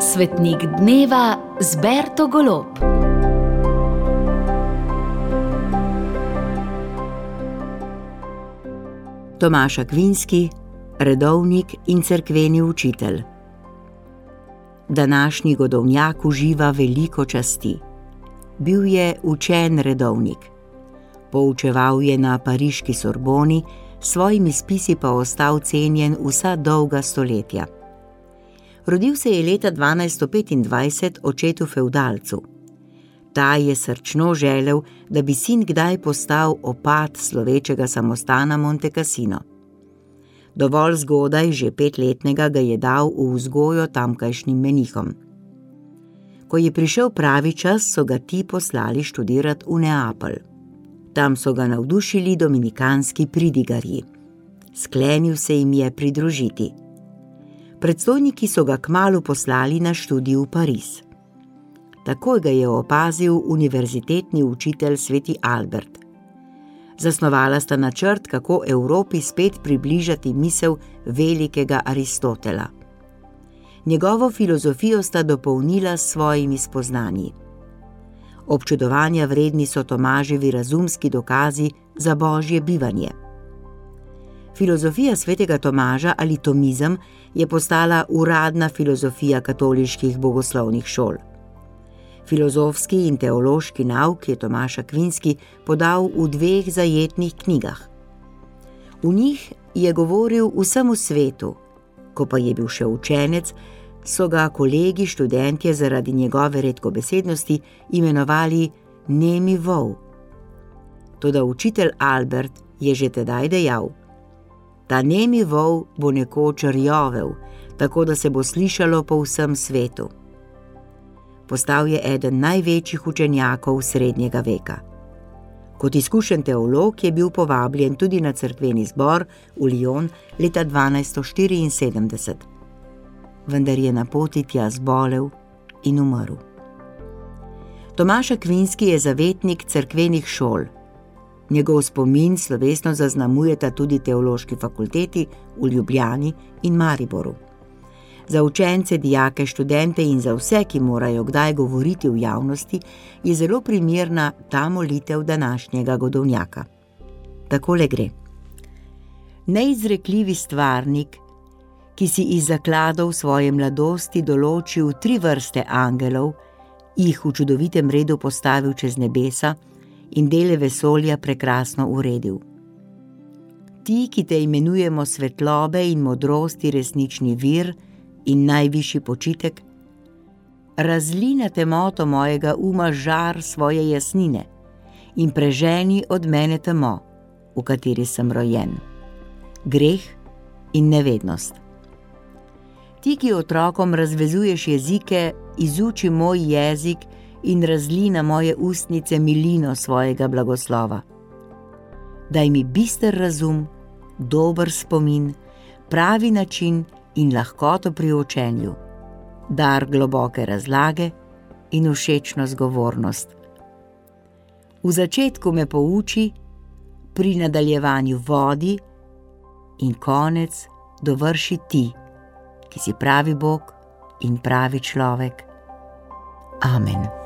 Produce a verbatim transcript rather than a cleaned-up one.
Svetnik dneva z Berto Golob. Tomaž Akvinski, redovnik in cerkveni učitelj. Današnji godovnjak uživa veliko časti. Bil je učen redovnik. Poučeval je na pariški Sorboni, s svojimi spisi pa ostal cenjen vsa dolga stoletja. Rodil se je leta dvanajststo petindvajset očetu fevdalcu. Ta je srčno želel, da bi sin kdaj postal opat slovečega samostana Monte Cassino. Dovolj zgodaj, že petletnega, ga je dal v vzgojo tamkajšnjim menihom. Ko je prišel pravi čas, so ga ti poslali študirati v Neapelj. Tam so ga navdušili dominikanski pridigarji. Sklenil se jim je pridružiti. Predstojniki so ga kmalu poslali na študij v Pariz. Takoj ga je opazil univerzitetni učitelj sveti Albert. Zasnovala sta načrt, kako Evropi spet približati misel velikega Aristotela. Njegovo filozofijo sta dopolnila s svojimi spoznanji. Občudovanja vredni so Tomaževi razumski dokazi za božje bivanje. Filozofija svetega Tomaža ali tomizem je postala uradna filozofija katoliških bogoslovnih šol. Filozofski in teološki nauk je Tomaž Akvinski podal v dveh zajetnih knjigah. V njih je govoril vsemu svetu, ko pa je bil še učenec, so ga kolegi študentje zaradi njegove redkobesednosti imenovali nemi vol. Toda učitelj Albert je že tedaj dejal: ta nemi vol bo nekoč rjovel, tako da se bo slišalo po vsem svetu. Postal je eden največjih učenjakov srednjega veka. Kot izkušen teolog je bil povabljen tudi na cerkveni zbor v Lyon leta dvanajststo štiriinsedemdeset. Vendar je na poti tja zbolel in umrl. Tomaž Akvinski je zavetnik cerkvenih šol. Njegov spomin slovesno zaznamujeta tudi teološki fakulteti v Ljubljani in Mariboru. Za učence, dijake, študente in za vse, ki morajo kdaj govoriti v javnosti, je zelo primerna ta molitev današnjega godovnjaka. Takole gre: neizrekljivi stvarnik, ki si iz zakladov svoje mladosti določil tri vrste angelov, jih v čudovitem redu postavil čez nebesa in dele vesolja prekrasno uredil. Ti, ki te imenujemo svetlobe in modrosti resnični vir in najvišji počitek, razli na temoto mojega uma žar svoje jasnine in preženi od mene temo, v kateri sem rojen, greh in nevednost. Ti, ki otrokom razvezuješ jezike, izuči moj jezik in razli na moje ustnice milino svojega blagoslova. Daj mi bister razum, dober spomin, pravi način in lahkoto pri učenju, dar globoke razlage in všečno zgovornost. V začetku me pouči, pri nadaljevanju vodi in konec dovrši ti, ki si pravi Bog in pravi človek. Amen.